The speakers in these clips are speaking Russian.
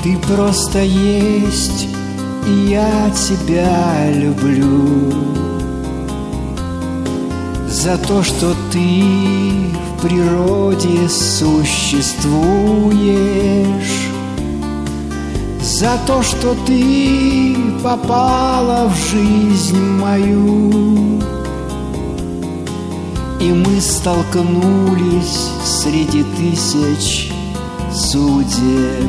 Ты просто есть, и я тебя люблю. За то, что ты в природе существуешь, за то, что ты попала в жизнь мою, и мы столкнулись среди тысяч судеб.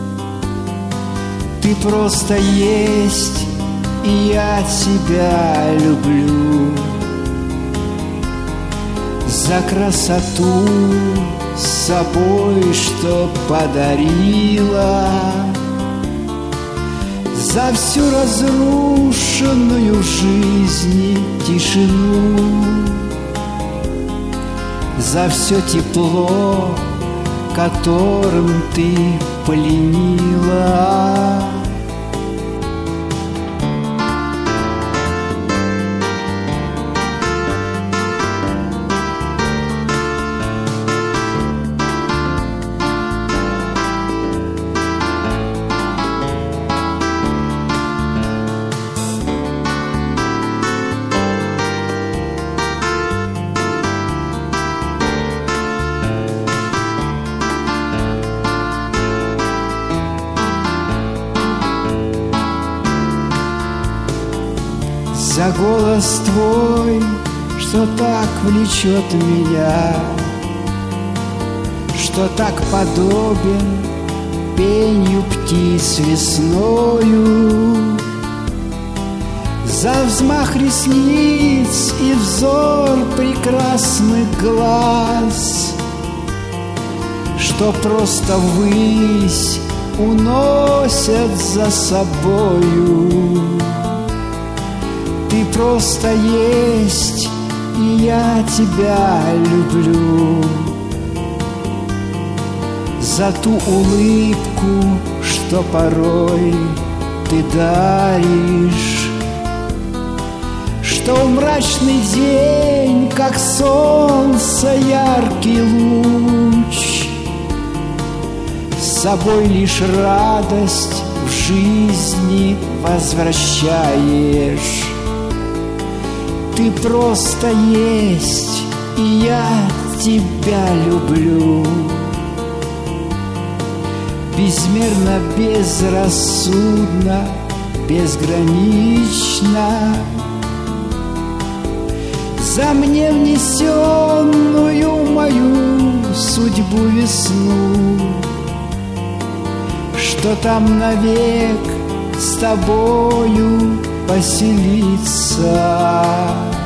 Ты просто есть, и я тебя люблю. За красоту с собой, что подарила, за всю разрушенную жизнь тишину, за все тепло, которым ты пленила. За голос твой, что так влечет меня, что так подобен пенью птиц весною. За взмах ресниц и взор прекрасных глаз, что просто ввысь уносят за собою. Ты просто есть, и я тебя люблю. За ту улыбку, что порой ты даришь, что в мрачный день, как солнце, яркий луч, с собой лишь радость в жизни возвращаешь. Ты просто есть, и я тебя люблю. Безмерно, безрассудно, безгранично, за мне внесенную мою судьбу весну, что там навек с тобою поселиться.